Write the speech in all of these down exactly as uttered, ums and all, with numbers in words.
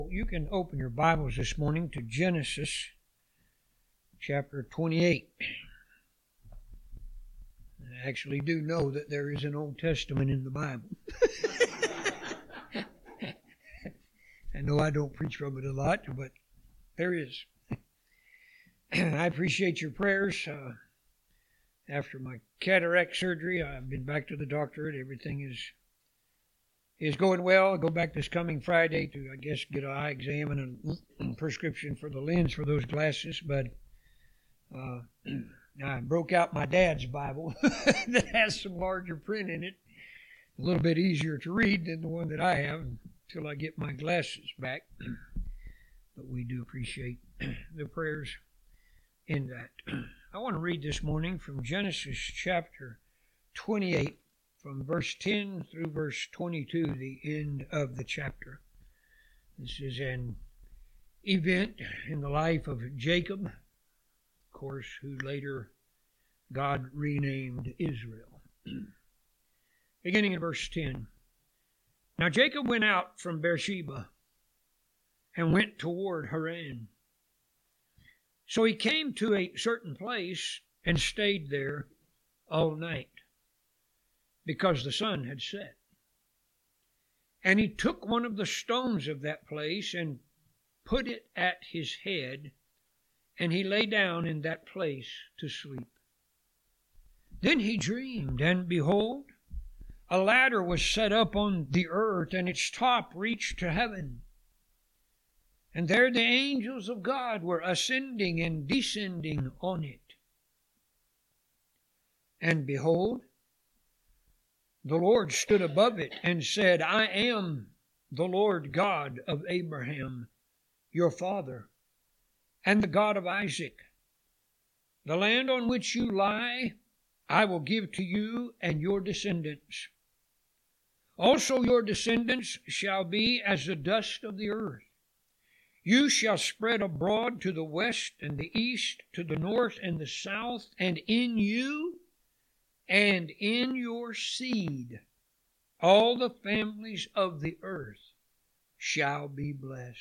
You can open your Bibles this morning to Genesis chapter twenty-eight. I actually do know that there is an Old Testament in the Bible. I know I don't preach from it a lot, but there is. I appreciate your prayers. Uh, after my cataract surgery, I've been back to the doctor and everything is is going well. I'll go back this coming Friday to, I guess, get an eye exam and a prescription for the lens for those glasses. But uh, I broke out my dad's Bible that has some larger print in it. A little bit easier to read than the one that I have until I get my glasses back. But we do appreciate the prayers in that. I want to read this morning from Genesis chapter twenty-eight, from verse ten through verse twenty-two, the end of the chapter. This is an event in the life of Jacob, of course, who later God renamed Israel. Beginning in verse ten. Now Jacob went out from Beersheba and went toward Haran. So he came to a certain place and stayed there all night, because the sun had set. And he took one of the stones of that place and put it at his head, and he lay down in that place to sleep. Then he dreamed, and behold, a ladder was set up on the earth, and its top reached to heaven. And there the angels of God were ascending and descending on it. And behold, the Lord stood above it and said, I am the Lord God of Abraham, your father, and the God of Isaac. The land on which you lie, I will give to you and your descendants. Also your descendants shall be as the dust of the earth. You shall spread abroad to the west and the east, to the north and the south, and in you and in your seed all the families of the earth shall be blessed.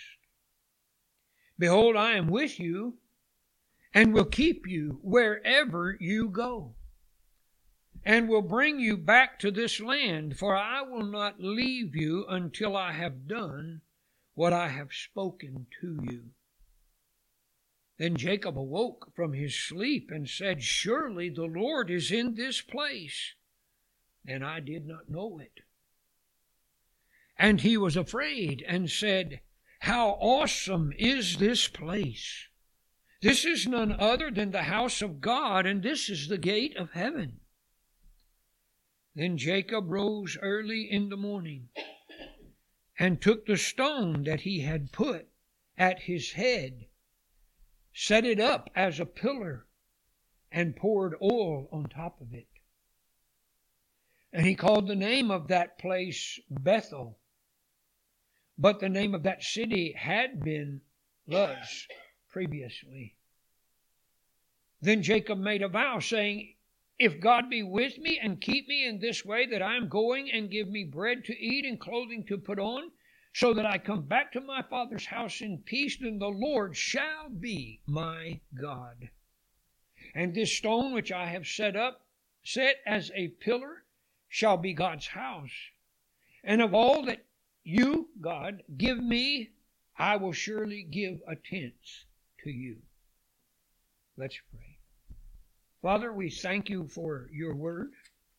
Behold, I am with you, and will keep you wherever you go, and will bring you back to this land, for I will not leave you until I have done what I have spoken to you. Then Jacob awoke from his sleep and said, Surely the Lord is in this place, and I did not know it. And he was afraid and said, How awesome is this place! This is none other than the house of God, and this is the gate of heaven. Then Jacob rose early in the morning and took the stone that he had put at his head, set it up as a pillar, and poured oil on top of it. And he called the name of that place Bethel. But the name of that city had been Luz previously. Then Jacob made a vow, saying, If God be with me and keep me in this way that I am going, and give me bread to eat and clothing to put on, so that I come back to my father's house in peace, then the Lord shall be my God. And this stone which I have set up, set as a pillar, shall be God's house. And of all that you, God, give me, I will surely give a tenth to you. Let's pray. Father, we thank you for your word.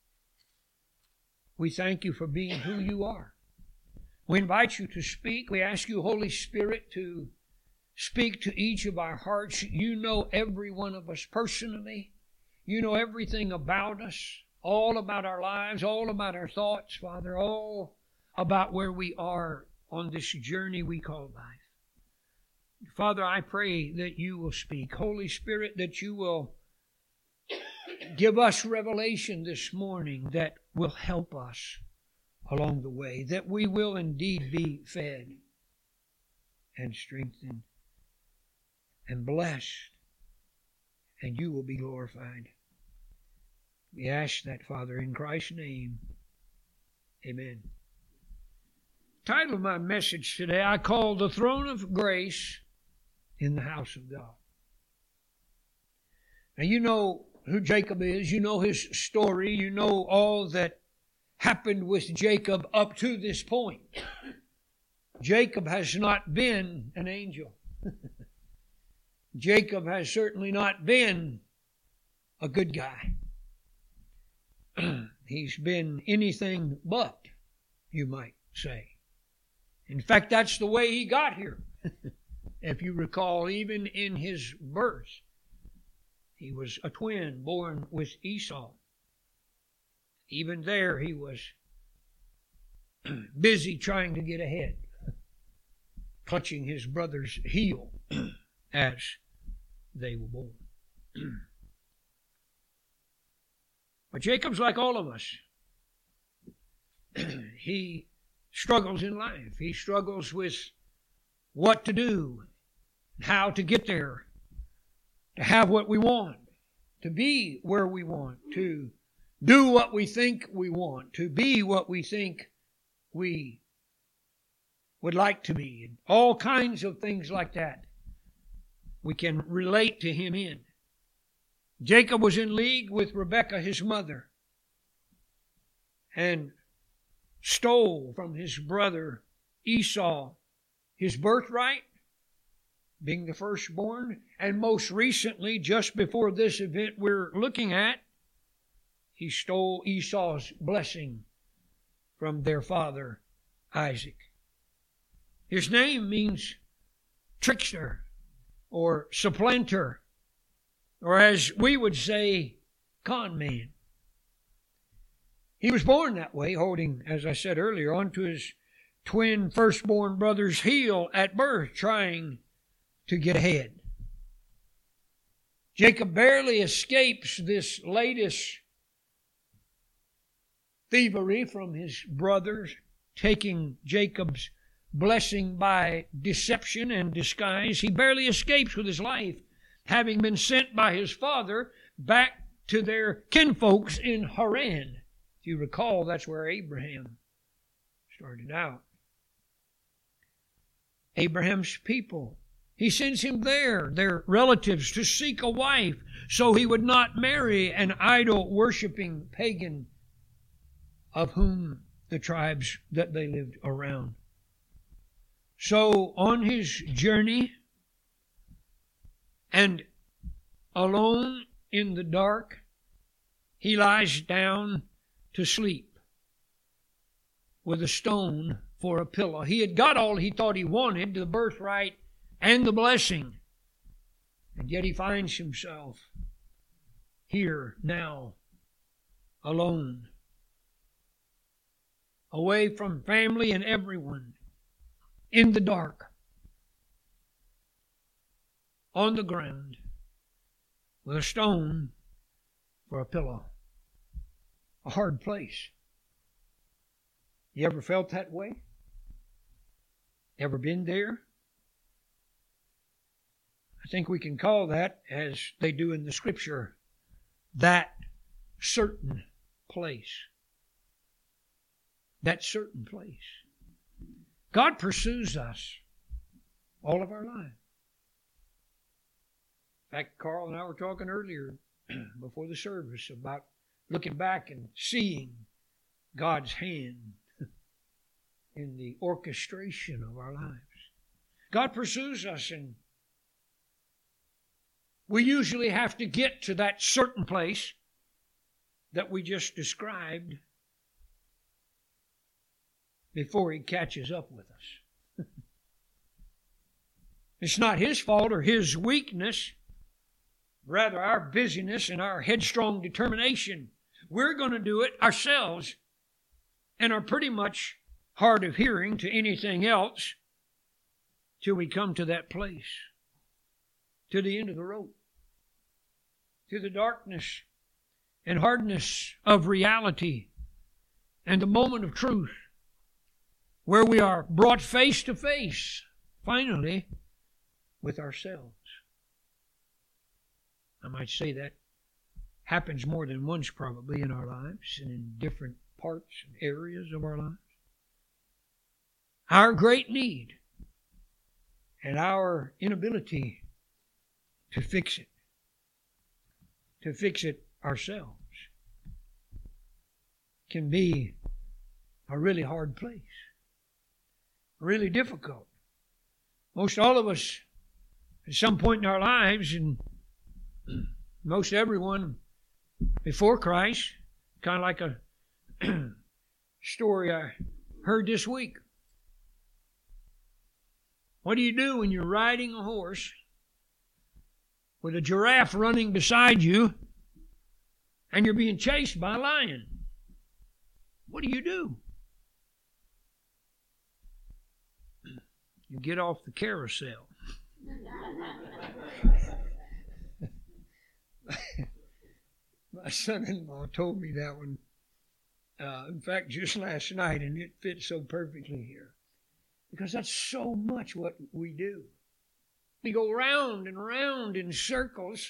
We thank you for being who you are. We invite you to speak. We ask you, Holy Spirit, to speak to each of our hearts. You know every one of us personally. You know everything about us, all about our lives, all about our thoughts, Father, all about where we are on this journey we call life. Father, I pray that you will speak. Holy Spirit, that you will give us revelation this morning that will help us along the way, that we will indeed be fed and strengthened and blessed, and you will be glorified. We ask that, Father, in Christ's name. Amen. title of my message today, I call The Throne of Grace in the House of God. Now, you know who Jacob is. You know his story. You know all that happened with Jacob up to this point. Jacob has not been an angel. Jacob has certainly not been a good guy. He's been anything but, you might say. In fact, that's the way he got here. If you recall, even in his birth, he was a twin born with Esau. Even there, he was busy trying to get ahead, clutching his brother's heel as they were born. But Jacob's like all of us. He struggles in life. He struggles with what to do, how to get there, to have what we want, to be where we want, to do what we think we want, to be what we think we would like to be, and all kinds of things like that we can relate to him in. Jacob was in league with Rebekah, his mother, and stole from his brother Esau his birthright, being the firstborn, and most recently, just before this event we're looking at, he stole Esau's blessing from their father Isaac. His name means trickster or supplanter, or as we would say, con man. He was born that way, holding, as I said earlier, onto his twin firstborn brother's heel at birth, trying to get ahead. Jacob barely escapes this latest thievery from his brothers, taking Jacob's blessing by deception and disguise. He barely escapes with his life, having been sent by his father back to their kinfolks in Haran. If you recall, that's where Abraham started out. Abraham's people. He sends him there, their relatives, to seek a wife so he would not marry an idol-worshipping pagan of whom the tribes that they lived around. So on his journey, and alone in the dark, he lies down to sleep with a stone for a pillow. He had got all he thought he wanted, the birthright and the blessing, and yet he finds himself here now, alone, away from family and everyone, in the dark, on the ground, with a stone for a pillow. A hard place. You ever felt that way? Ever been there? I think we can call that, as they do in the Scripture, that certain place. That certain place. God pursues us all of our lives. In fact, Carl and I were talking earlier before the service about looking back and seeing God's hand in the orchestration of our lives. God pursues us, and we usually have to get to that certain place that we just described before he catches up with us. It's not his fault or his weakness, rather our busyness and our headstrong determination. We're going to do it ourselves and are pretty much hard of hearing to anything else till we come to that place, to the end of the road, to the darkness and hardness of reality and the moment of truth, where we are brought face to face, finally, with ourselves. I might say that happens more than once probably in our lives and in different parts and areas of our lives. our great need and our inability to fix it, to fix it ourselves, can be a really hard place, really difficult. Most all of us, at some point in our lives, and most everyone before Christ, kind of like a story I heard this week. What do you do when you're riding a horse with a giraffe running beside you and you're being chased by a lion? What do you do? You get off the carousel. My son-in-law told me that one, uh, in fact, just last night, and it fits so perfectly here. Because that's so much what we do. We go round and round in circles,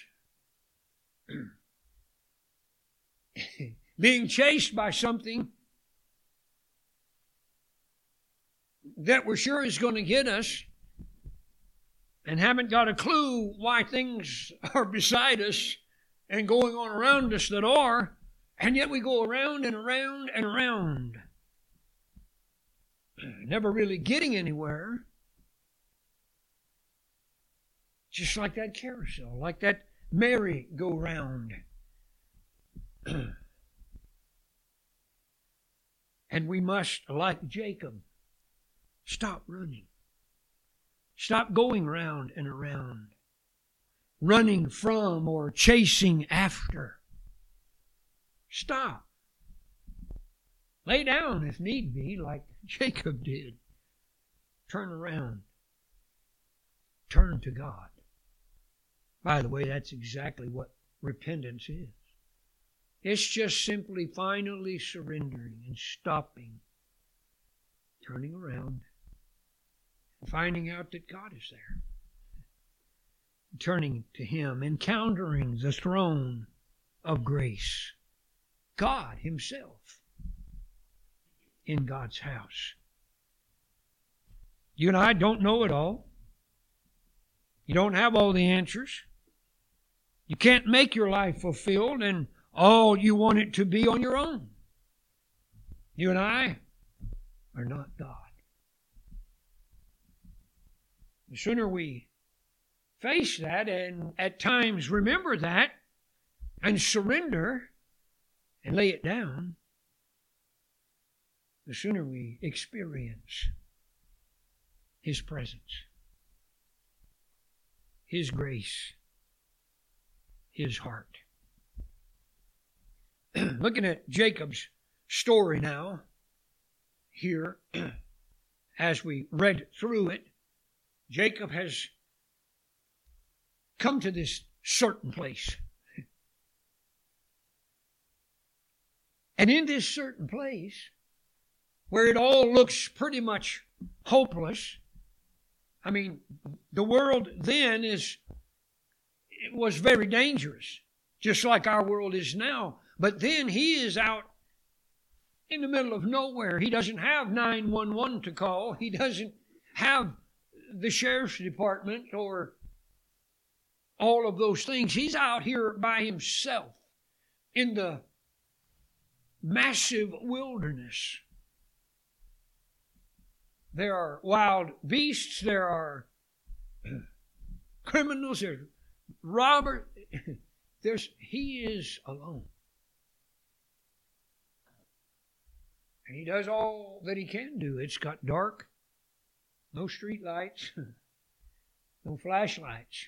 being chased by something that we're sure is going to get us, and haven't got a clue why things are beside us and going on around us that are, and yet we go around and around and around, never really getting anywhere. Just like that carousel, like that merry-go-round. And we must, like Jacob, stop running. Stop going round and around, running from or chasing after. Stop. Lay down if need be, like Jacob did. Turn around. Turn to God. By the way, that's exactly what repentance is. It's just simply finally surrendering and stopping, turning around, and finding out that God is there. Turning to Him, encountering the throne of grace. God Himself in God's house. You and I don't know it all. You don't have all the answers. You can't make your life fulfilled and all you want it to be on your own. You and I are not God. The sooner we face that and at times remember that and surrender and lay it down, the sooner we experience His presence, His grace, His heart. Looking at Jacob's story now, here, as we read through it, Jacob has come to this certain place. And in this certain place, where it all looks pretty much hopeless, I mean, the world then is, it was very dangerous, just like our world is now. But then he is out in the middle of nowhere. He doesn't have nine one one to call. He doesn't have the sheriff's department or all of those things. He's out here by himself in the massive wilderness. There are wild beasts. There are criminals. There's robbers. There's, he is alone. And he does all that he can do. It's got dark, no street lights, no flashlights,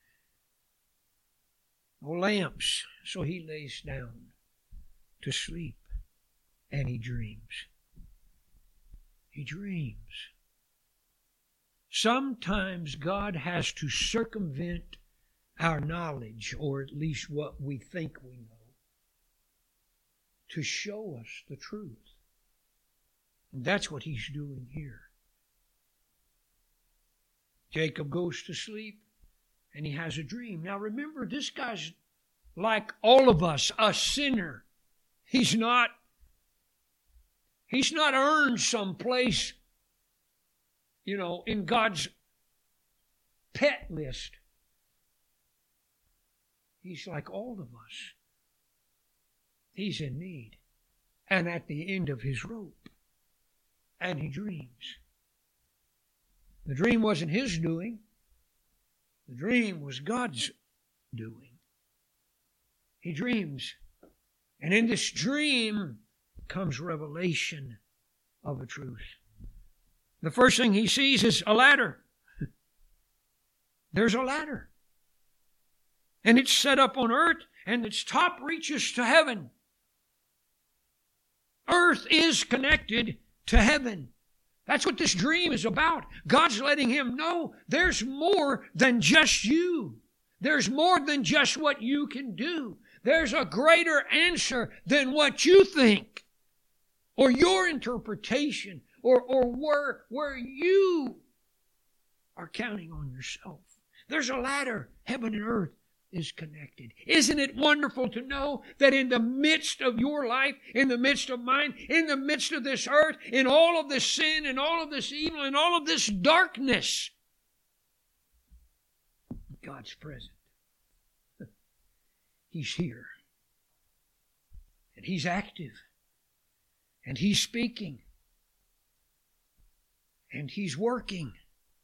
no lamps. So he lays down to sleep and he dreams. He dreams. Sometimes God has to circumvent our knowledge, or at least what we think we know, to show us the truth. And that's what He's doing here. Jacob goes to sleep and he has a dream. Now remember, this guy's like all of us, a sinner. He's not, he's not earned some place you know, in God's pet list. He's like all of us. He's in need and at the end of his rope. And he dreams. The dream wasn't his doing. The dream was God's doing. He dreams. And in this dream comes revelation of a truth. The first thing he sees is a ladder. There's a ladder. And it's set up on earth, and its top reaches to heaven. Earth is connected to heaven. That's what this dream is about. God's letting him know there's more than just you. There's more than just what you can do. There's a greater answer than what you think or your interpretation or, or where, where you are counting on yourself. There's a ladder. Heaven and earth is connected. Isn't it wonderful to know that in the midst of your life, in the midst of mine, in the midst of this earth, in all of this sin and all of this evil and all of this darkness, God's present. He's here. And he's active. And he's speaking. And he's working.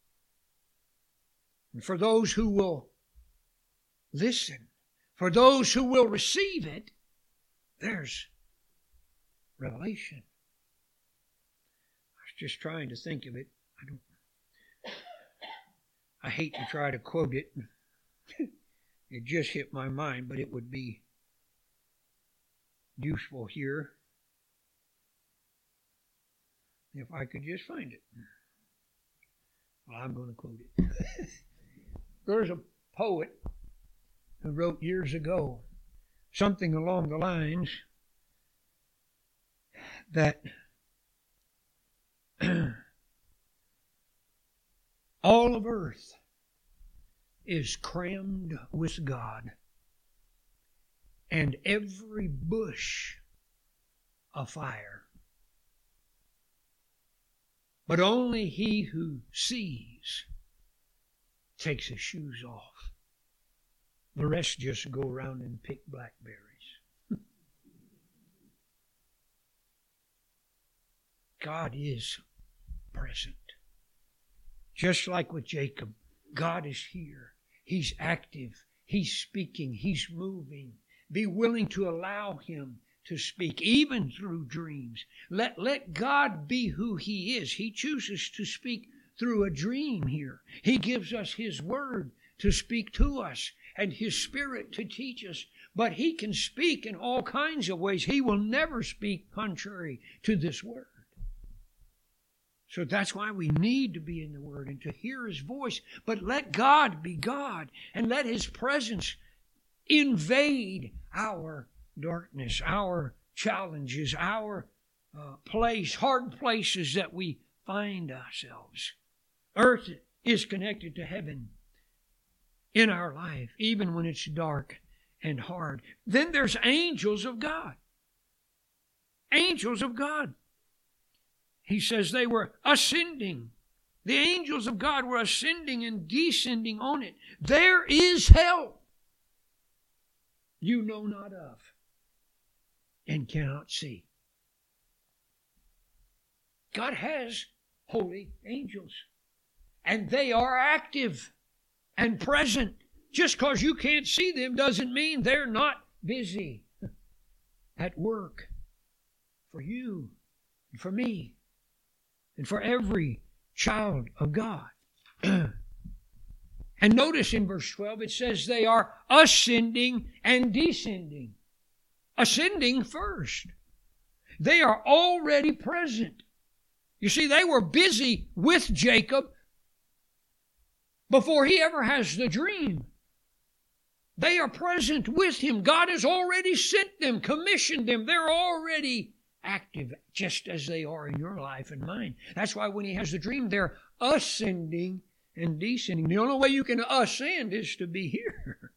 And for those who will listen, for those who will receive it, there's revelation. I was just trying to think of it. I don't. I hate to try to quote it. It just hit my mind, but it would be useful here if I could just find it. Well, I'm going to quote it. There's a poet who wrote years ago something along the lines that all of earth is crammed with God, and every bush afire. But only he who sees takes his shoes off. The rest just go around and pick blackberries. God is present. Just like with Jacob, God is here. He's active. He's speaking. He's moving. Be willing to allow him to speak, even through dreams. Let, let God be who he is. He chooses to speak through a dream here. He gives us his word to speak to us and his spirit to teach us. But he can speak in all kinds of ways. He will never speak contrary to this word. So that's why we need to be in the Word and to hear his voice. But let God be God and let his presence invade our darkness, our challenges, our uh, place, hard places that we find ourselves. Earth is connected to heaven in our life, even when it's dark and hard. Then there's angels of God. Angels of God. He says they were ascending. The angels of God were ascending and descending on it. There is hell you know not of and cannot see. God has holy angels, and they are active and present. Just because you can't see them doesn't mean they're not busy at work for you and for me. And for every child of God. And notice in verse twelve, it says they are ascending and descending. Ascending first. They are already present. You see, they were busy with Jacob before he ever has the dream. They are present with him. God has already sent them, commissioned them. They're already active, just as they are in your life and mine. That's why when he has the dream, they're ascending and descending. The only way you can ascend is to be here.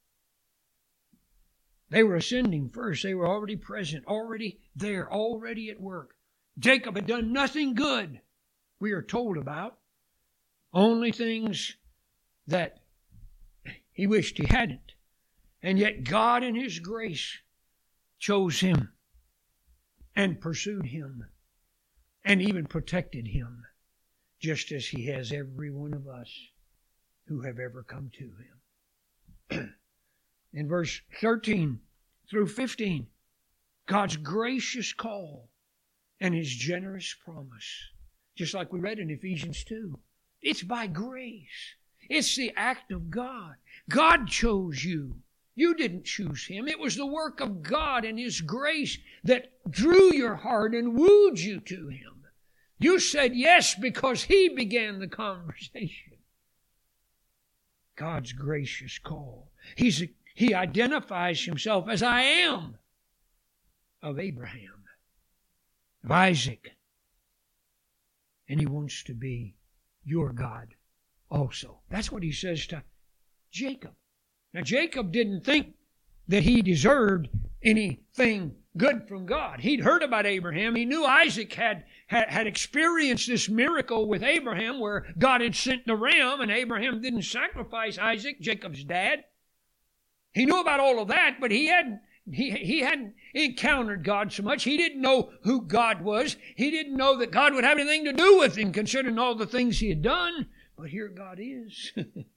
They were ascending first. They were already present, already there, already at work. Jacob had done nothing good, we are told about. only things that he wished he hadn't. And yet God in His grace chose him and pursued him and even protected him, just as He has every one of us who have ever come to Him. In verse thirteen through fifteen, God's gracious call and His generous promise. Just like we read in Ephesians two. It's by grace. It's the act of God. God chose you. You didn't choose Him. It was the work of God and His grace that drew your heart and wooed you to Him. You said yes because He began the conversation. God's gracious call. He's, he identifies Himself as I am of Abraham, of Isaac. And He wants to be your God also. That's what He says to Jacob. Now, Jacob didn't think that he deserved anything good from God. He'd heard about Abraham. He knew Isaac had, had, had experienced this miracle with Abraham where God had sent the ram and Abraham didn't sacrifice Isaac, Jacob's dad. He knew about all of that, but he hadn't He, he hadn't encountered God so much. He didn't know who God was. He didn't know that God would have anything to do with him, considering all the things he had done. But here God is.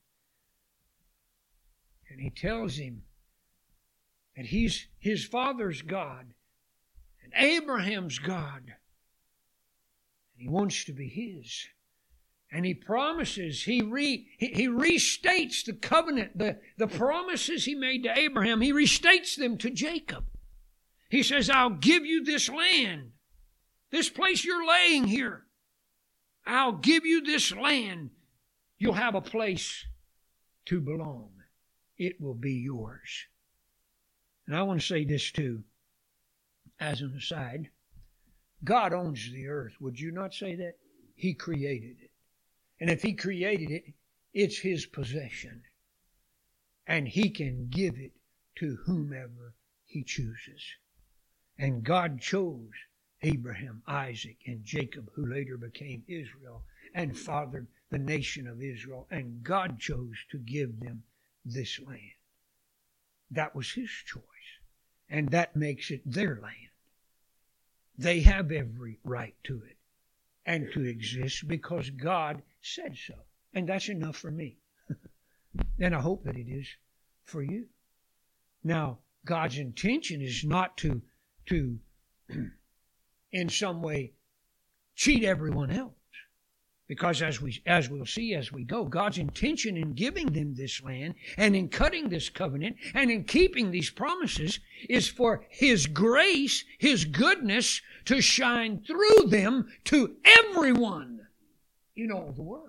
And He tells him that He's his father's God and Abraham's God. And He wants to be his. And He promises, he, re, he, he restates the covenant, the, the promises He made to Abraham. He restates them to Jacob. He says, I'll give you this land, this place you're laying here. I'll give you this land. You'll have a place to belong. It will be yours. And I want to say this too, as an aside. God owns the earth. Would you not say that? He created it. And if He created it, it's His possession. And He can give it to whomever He chooses. And God chose Abraham, Isaac, and Jacob, who later became Israel and fathered the nation of Israel. And God chose to give them this land. That was His choice. And that makes it their land. They have every right to it and to exist because God said so. And that's enough for me. And I hope that it is for you. Now, God's intention is not to, to in some way, cheat everyone else. Because as, we, as we'll see as we go, God's intention in giving them this land and in cutting this covenant and in keeping these promises is for His grace, His goodness to shine through them to everyone in all the world.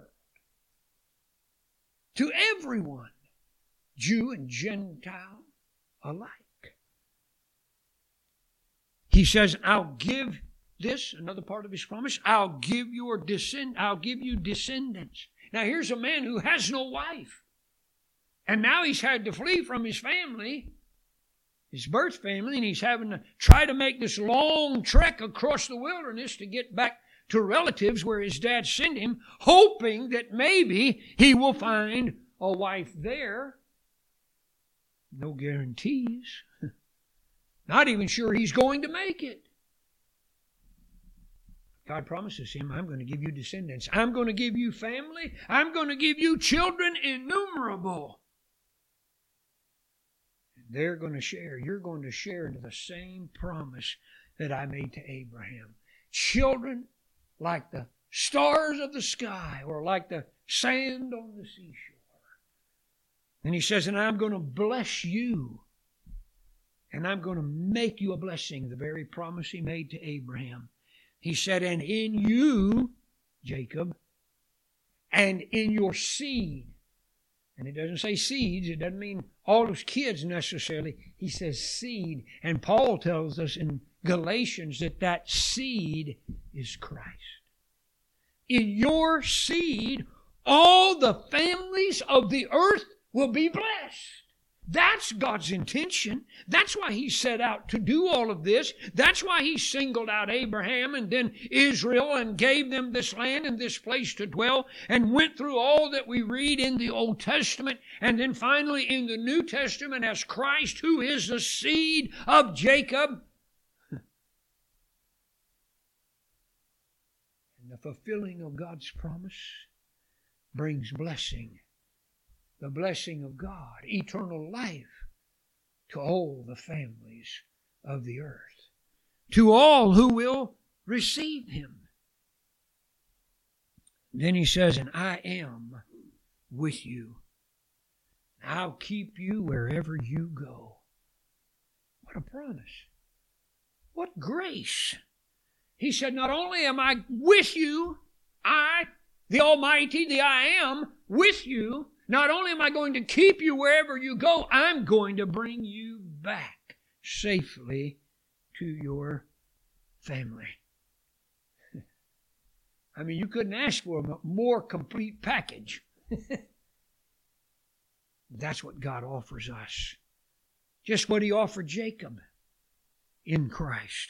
To everyone, Jew and Gentile alike. He says, I'll give this, another part of His promise, I'll give your descend, I'll give you descendants. Now here's a man who has no wife. And now he's had to flee from his family, his birth family, and he's having to try to make this long trek across the wilderness to get back to relatives where his dad sent him, hoping that maybe he will find a wife there. No guarantees. Not even sure he's going to make it. God promises him, I'm going to give you descendants. I'm going to give you family. I'm going to give you children innumerable. And they're going to share. You're going to share into the same promise that I made to Abraham. Children like the stars of the sky or like the sand on the seashore. And He says, and I'm going to bless you. And I'm going to make you a blessing. The very promise He made to Abraham. He said, and in you, Jacob, and in your seed. And it doesn't say seeds. It doesn't mean all his kids necessarily. He says seed. And Paul tells us in Galatians that that seed is Christ. In your seed, all the families of the earth will be blessed. That's God's intention. That's why He set out to do all of this. That's why He singled out Abraham and then Israel and gave them this land and this place to dwell, and went through all that we read in the Old Testament, and then finally in the New Testament as Christ, who is the seed of Jacob. And the fulfilling of God's promise brings blessing. The blessing of God, eternal life, to all the families of the earth, to all who will receive Him. Then He says, and I am with you. I'll keep you wherever you go. What a promise. What grace. He said, not only am I with you, I, the Almighty, the I am, with you, not only am I going to keep you wherever you go, I'm going to bring you back safely to your family. I mean, you couldn't ask for a more complete package. That's what God offers us. Just what He offered Jacob in Christ.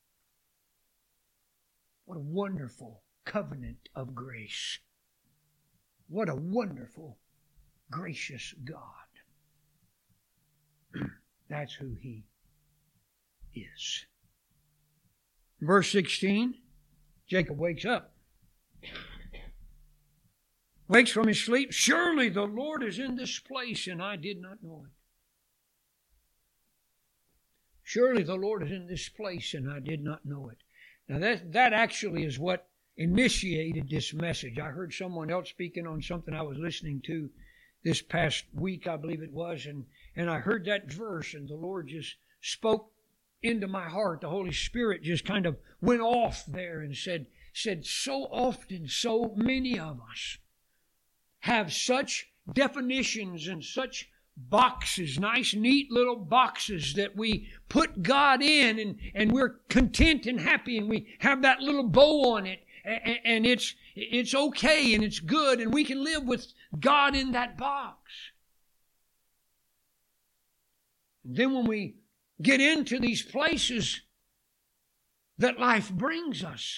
What a wonderful covenant of grace. What a wonderful gracious God. That's who He is. Verse sixteen, Jacob wakes up. Wakes from his sleep. Surely the Lord is in this place, and I did not know it. Surely the Lord is in this place, and I did not know it. Now that, that actually is what initiated this message. I heard someone else speaking on something I was listening to this past week, I believe it was, and, and I heard that verse, and the Lord just spoke into my heart. The Holy Spirit just kind of went off there and said, said so often, so many of us have such definitions and such boxes, nice, neat little boxes that we put God in, and, and we're content and happy, and we have that little bow on it, and, and it's it's okay and it's good, and we can live with God in that box. And then when we get into these places that life brings us,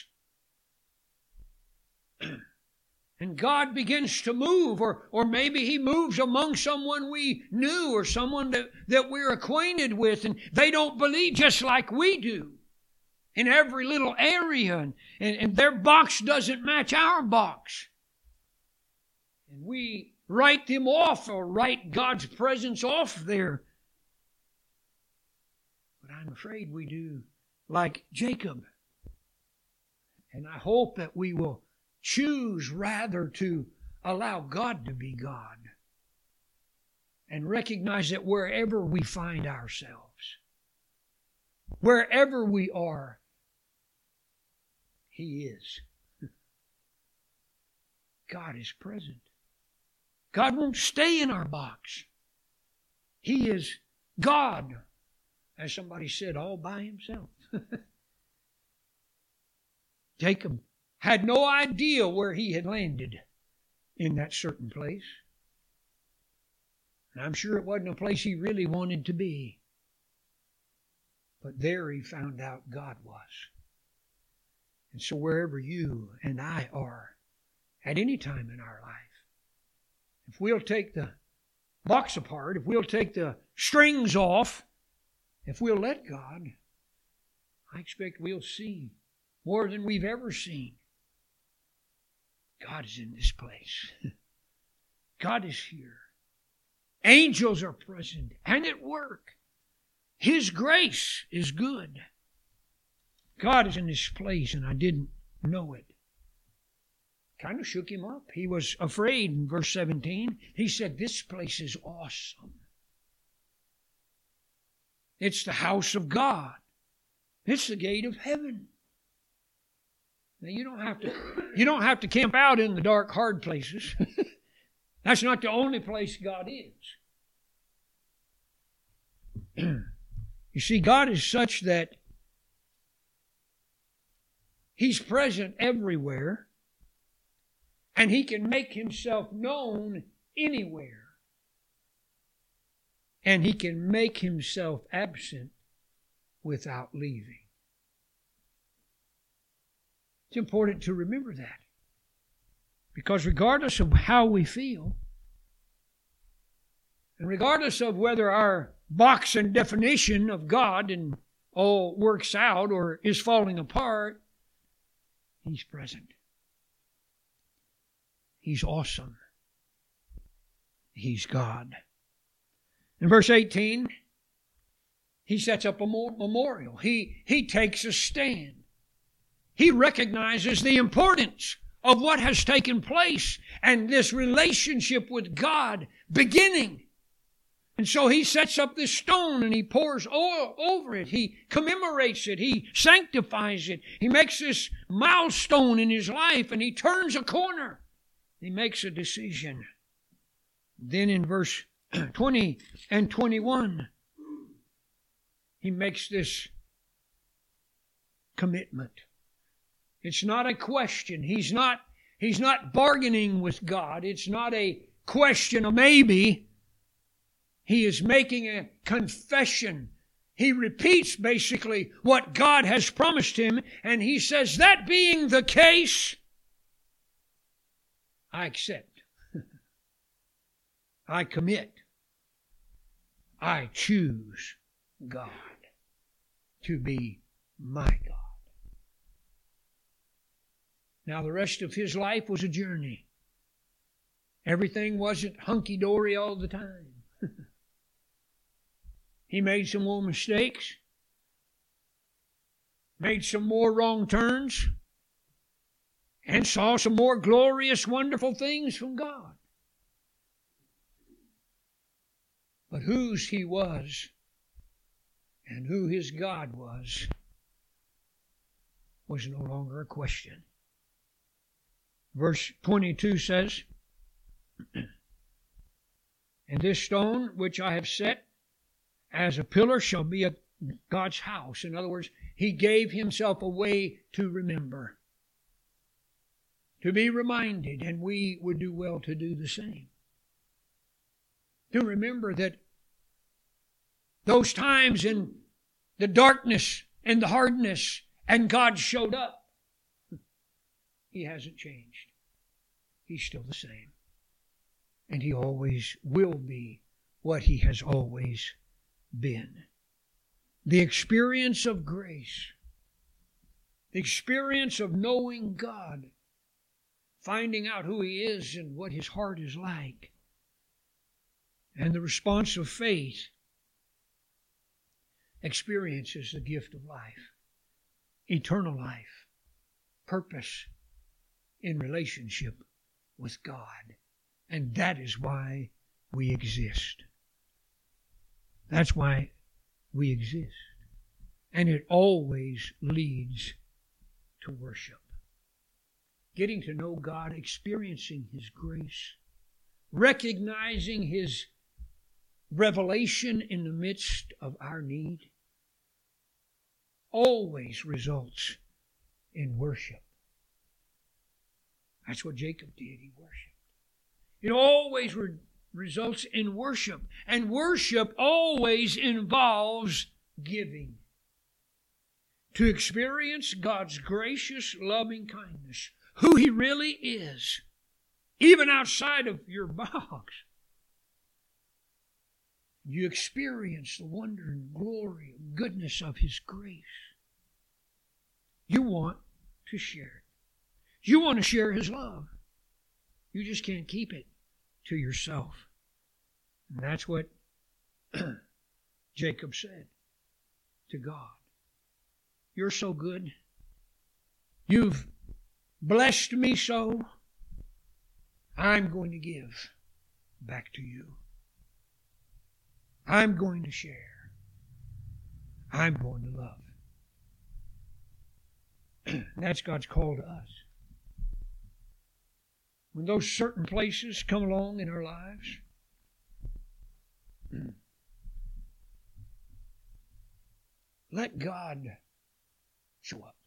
and God begins to move, or, or maybe He moves among someone we knew or someone that, that we're acquainted with, and they don't believe just like we do in every little area, and, and, and their box doesn't match our box. And we write them off or write God's presence off there. But I'm afraid we do like Jacob. And I hope that we will choose rather to allow God to be God and recognize that wherever we find ourselves, wherever we are, He is. God is present. God won't stay in our box. He is God, as somebody said, all by Himself. Jacob had no idea where he had landed in that certain place. And I'm sure it wasn't a place he really wanted to be. But there he found out God was. And so wherever you and I are, at any time in our life, if we'll take the box apart, if we'll take the strings off, if we'll let God, I expect we'll see more than we've ever seen. God is in this place. God is here. Angels are present and at work. His grace is good. God is in this place, and I didn't know it. Kind of shook him up. He was afraid in verse seventeen. He said, this place is awesome. It's the house of God. It's the gate of heaven. Now you don't have to you don't have to camp out in the dark, hard places. That's not the only place God is. You see, God is such that He's present everywhere, and He can make Himself known anywhere. and He can make Himself absent without leaving. It's important to remember that. Because regardless of how we feel, and regardless of whether our box and definition of God and all works out or is falling apart, He's present. He's awesome. He's God. In verse eighteen, He sets up a memorial. He, he takes a stand. He recognizes the importance of what has taken place and this relationship with God beginning. And so He sets up this stone and He pours oil over it. He commemorates it. He sanctifies it. He makes this milestone in His life, and He turns a corner. He makes a decision. Then in verse twenty and twenty-one, He makes this commitment. It's not a question. He's not, he's not bargaining with God. It's not a question of maybe. He is making a confession. He repeats basically what God has promised him, and he says, that being the case, I accept. I commit. I choose God to be my God. Now, the rest of his life was a journey. Everything wasn't hunky-dory all the time. He made some more mistakes, made some more wrong turns, and saw some more glorious, wonderful things from God. But whose he was and who his God was was no longer a question. Verse twenty-two says, and this stone which I have set as a pillar shall be a God's house. In other words, he gave himself a way to remember, to be reminded, and we would do well to do the same. To remember that those times in the darkness and the hardness and God showed up, he hasn't changed. He's still the same. And he always will be what he has always been. The experience of grace, the experience of knowing God, finding out who he is and what his heart is like, and the response of faith experiences the gift of life, eternal life, purpose in relationship with God. And that is why we exist. That's why we exist. And it always leads to worship. Getting to know God, experiencing his grace, recognizing his revelation in the midst of our need, always results in worship. That's what Jacob did. He worshiped. It always re- results in worship. And worship always involves giving. To experience God's gracious, loving kindness, who he really is, even outside of your box, you experience the wonder and glory and goodness of his grace. You want to share it. You want to share his love. You just can't keep it to yourself. And that's what Jacob said to God. You're so good. You've blessed me so. I'm going to give back to you. I'm going to share. I'm going to love. That's God's call to us. When those certain places come along in our lives, let God show up.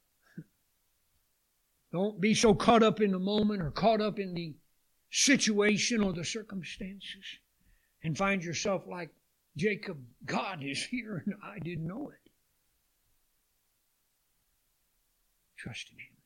Don't be so caught up in the moment or caught up in the situation or the circumstances and find yourself like Jacob, God is here and I didn't know it. Trust in Him.